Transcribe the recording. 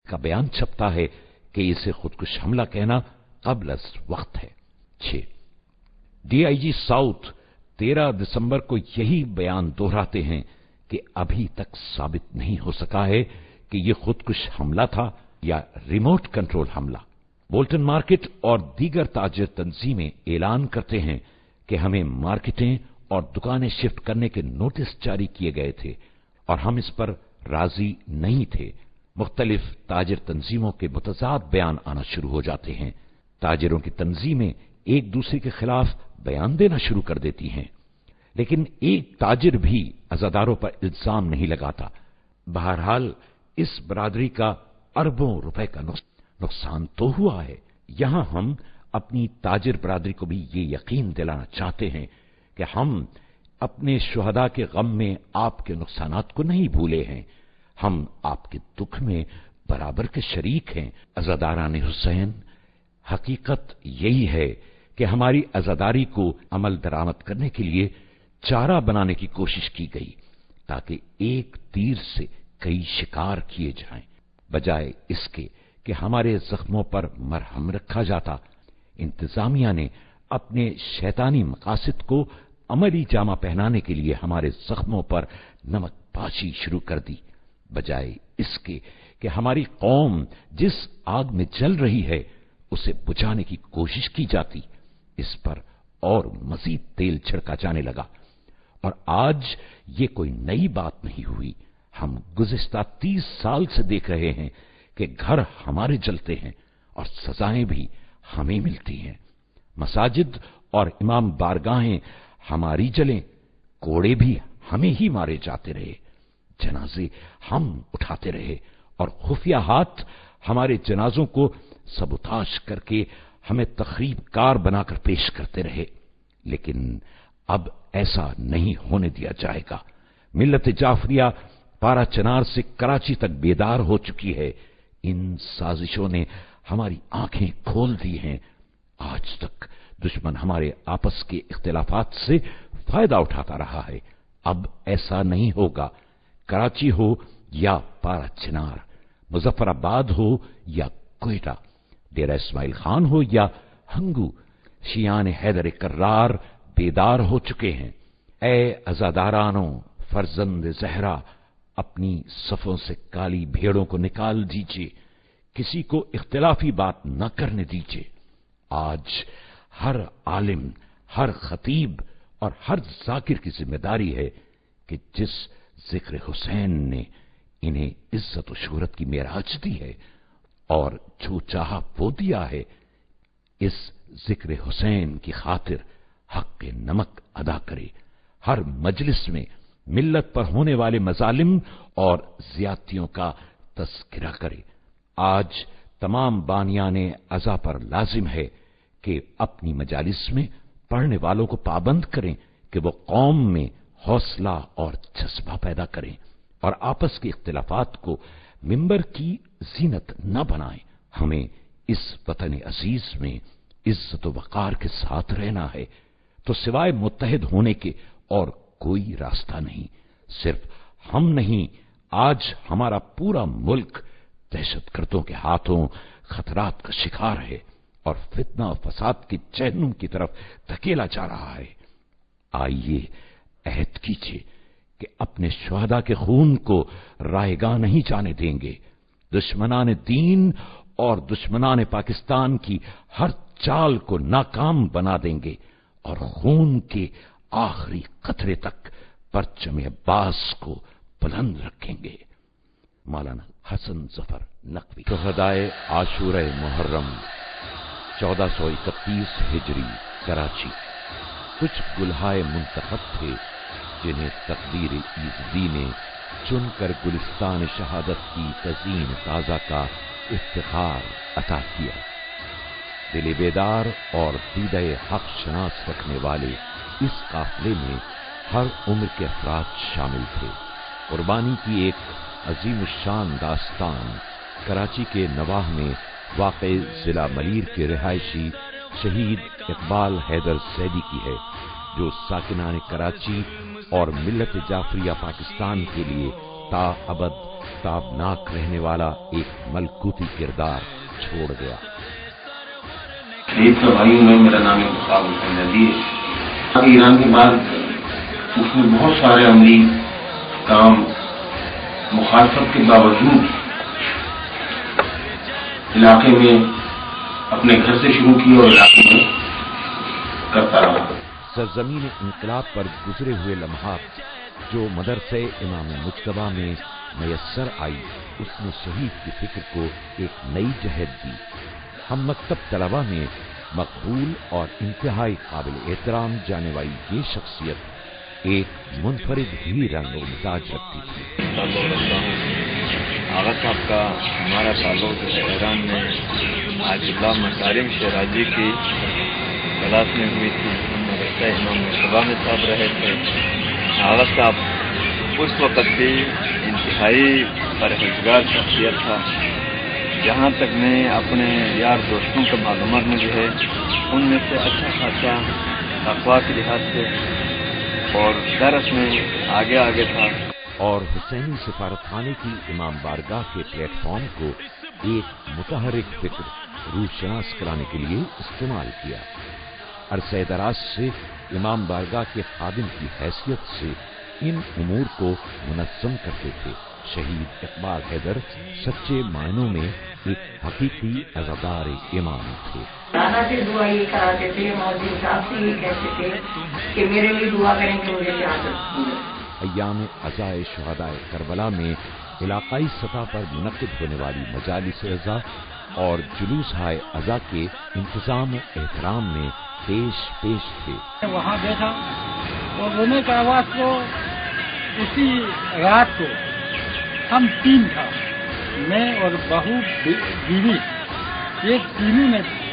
का बयान छपता है कि इसे खुदकुश हमला कहना क़ब्ल अज़ वक्त है। 6 डीआईजी साउथ 13 दिसंबर को यही बयान दोहराते हैं कि अभी तक साबित नहीं हो सका है कि यह खुदकुश हमला था या रिमोट कंट्रोल हमला। बोल्टन मार्केट और दीगर ताजिर तंजीमें ऐलान करते हैं कि हमें मार्केटें और दुकानें शिफ्ट करने के नोटिस जारी किए गए थे और हम इस पर राजी नहीं थे। मुख्तलिफ ताजिर तंजीमों के मुतजाद बयान आना शुरू हो जाते हैं। ताजिरों की तंजीमें एक दूसरे के खिलाफ बयान देना शुरू कर देती हैं, लेकिन एक ताजिर भी अज़ादारों पर इल्जाम नहीं लगाता। बहरहाल इस बरादरी का अरबों रुपए का नुकसान तो हुआ है। यहां हम अपनी ताजिर बरादरी को भी ये यकीन दिलाना चाहते हैं कि हम अपने शुहदा के गम में आपके नुकसानात को नहीं भूले हैं। हम आपके दुख में बराबर के शरीक हैं। अज़ादारान हुसैन, हकीकत यही है कि हमारी अज़ादारी को अमल दरामद करने के लिए चारा बनाने की कोशिश की गई ताकि एक तीर से कई शिकार किए जाएं। बजाय इसके कि हमारे जख्मों पर मरहम रखा जाता, इंतजामिया ने अपने शैतानी मकासद को अमली जामा पहनाने के लिए हमारे जख्मों पर नमकपाशी शुरू कर दी। बजाय इसके कि हमारी कौम जिस आग में जल रही है उसे बुझाने की कोशिश की जाती, इस पर और मजीद तेल छिड़का जाने लगा। और आज ये कोई नई बात नहीं हुई। हम गुज़िश्ता 30 साल से देख रहे हैं कि घर हमारे जलते हैं और सजाएं भी हमें मिलती हैं। मसाजिद और इमाम बारगाहें हमारी जलें, कोड़े भी हमें ही मारे जाते रहे, जनाजे हम उठाते रहे और खुफिया हाथ हमारे जनाजों को सबूताश करके हमें तखरीब कार बनाकर पेश करते रहे। लेकिन अब ऐसा नहीं होने दिया जाएगा। मिल्लत जाफरिया पारा चनार से कराची तक बेदार हो चुकी है। इन साजिशों ने हमारी आंखें खोल दी हैं। आज तक दुश्मन हमारे आपस के इख्तिलाफात से फायदा उठाता रहा है। अब ऐसा नहीं होगा। कराची हो या पारा चिनार, मुजफ्फराबाद हो या कोयटा, डेरा इस्माइल खान हो या हंगू, शियान हैदर कर्रार बेदार हो चुके हैं। ए अज़ादारानो फर्जंद ज़हरा, अपनी सफों से काली भेड़ों को निकाल दीजिए, किसी को इख्तिलाफी बात न करने दीजिए। आज हर आलिम, हर खतीब और हर जाकिर की जिम्मेदारी है कि जिस जिक्र हुसैन ने इन्हें इज्जत और शोहरत की मेराज दी है और जो चाहा वो दिया है, इस जिक्र हुसैन की खातिर हक नमक अदा करे। हर मजलिस में मिल्लत पर होने वाले मजालिम और ज्यादतियों का तज़किरा करे। आज तमाम बानियाने अज़ा पर लाजिम है कि अपनी मजालिस में पढ़ने वालों को पाबंद करें कि वो कौम में हौसला और जज्बा पैदा करें और आपस के इख्तिलाफात को मिंबर की जीनत न बनाएं। हमें इस वतन अजीज में इज्जत व वक़ार के साथ रहना है तो सिवाय मुत्तहिद होने के और कोई रास्ता नहीं। सिर्फ हम नहीं, आज हमारा पूरा मुल्क दहशतगर्दों के हाथों खतरात का शिकार है और फितना और फसाद के जहन्नुम की तरफ धकेला जा रहा है। आइए अहद कीजिए कि अपने शुहदा के खून को रायगा नहीं जाने देंगे। दुश्मनाने दीन और दुश्मनाने पाकिस्तान की हर चाल को नाकाम बना देंगे और खून के आखिरी कतरे तक परचम अब्बास को बुलंद रखेंगे। मौलाना हसन जफर नकवी। शुहदाए आशूरा मुहर्रम 1431 हिजरी, कराची। कुछ गुल्हाए मुंतखब थे जिन्हें तकदीर इज़्ज़ी ने चुनकर गुलिस्तान शहादत की तज़ीन ताज़ा का इफ्तिखार अता किया। दिल बेदार और दीदे हक शनास रखने वाले इस काफिले में हर उम्र के अफराद शामिल थे। कुर्बानी की एक अजीम शान दास्तान कराची के नवाह में वाक़े जिला मलीर के रिहायशी शहीद इकबाल हैदर सैदी की है, जो साकिनान कराची और मिल्लत जाफरिया पाकिस्तान के लिए تا ابد تابناک رہنے والا ایک ملکوتی کردار چھوڑ گیا۔ شہید بھائیوں میں میرا نام انتخاب حسین علی ہے۔ ایران کے بعد اس نے بہت سارے عملی کام مخالفت کے باوجود علاقے میں اپنے گھر سے شروع کی اور علاقے میں کرتا رہا۔ سرزمین انقلاب پر گزرے ہوئے لمحات جو مدرسے امام مجتبیٰ میں میسر آئی، اس نے شہید کی فکر کو ایک نئی جہت دی۔ ہم مکتب طلبہ میں مقبول اور انتہائی قابل احترام جانے والی یہ شخصیت ایک منفرد ہی رنگ و مزاج رکھتی تھی۔ آغا صاحب کا ہمارا تعلق جو ہے ایران میں عاج اللہ مکارم شیرازی کی کلاس میں ہوئی تھی۔ ہم مدرسہ امام مجتبیٰ میں صاحب رہے تھے۔ آغا صاحب اس وقت بھی انتہائی پرہیزگار شخصیت تھا۔ جہاں تک میں اپنے یار دوستوں کا معلومات مجھے ہے، ان میں سے اچھا خاصا تقویٰ کے لحاظ سے اور درس میں آگے تھا۔ اور حسینی سفارت خانے کی امام بارگاہ کے پلیٹ فارم کو ایک متحرک فکر روح شناس کرانے کے لیے استعمال کیا۔ عرصہ دراز سے امام بارگاہ کے خادم کی حیثیت سے ان امور کو منظم کرتے تھے۔ شہید اقبال حیدر سچے معنوں میں ایک حقیقی عزادار امام تھے۔ دادا سے دعا یہ کراتے تھے، مولوی صاحب سے یہ کہتے تھے کہ میرے لیے دعا کریں کہ مجھے شہادت ملے۔ ایام عزائے شہدائے کربلا میں علاقائی سطح پر منعقد ہونے والی مجالس عزا اور جلوس ہائے عزا کے انتظام و احترام میں پیش تھے۔ وہاں بیٹھا اور رونے کا آواز کو اسی رات کو ہم تین تھا، میں اور بہو بیوی، ایک تینوں نے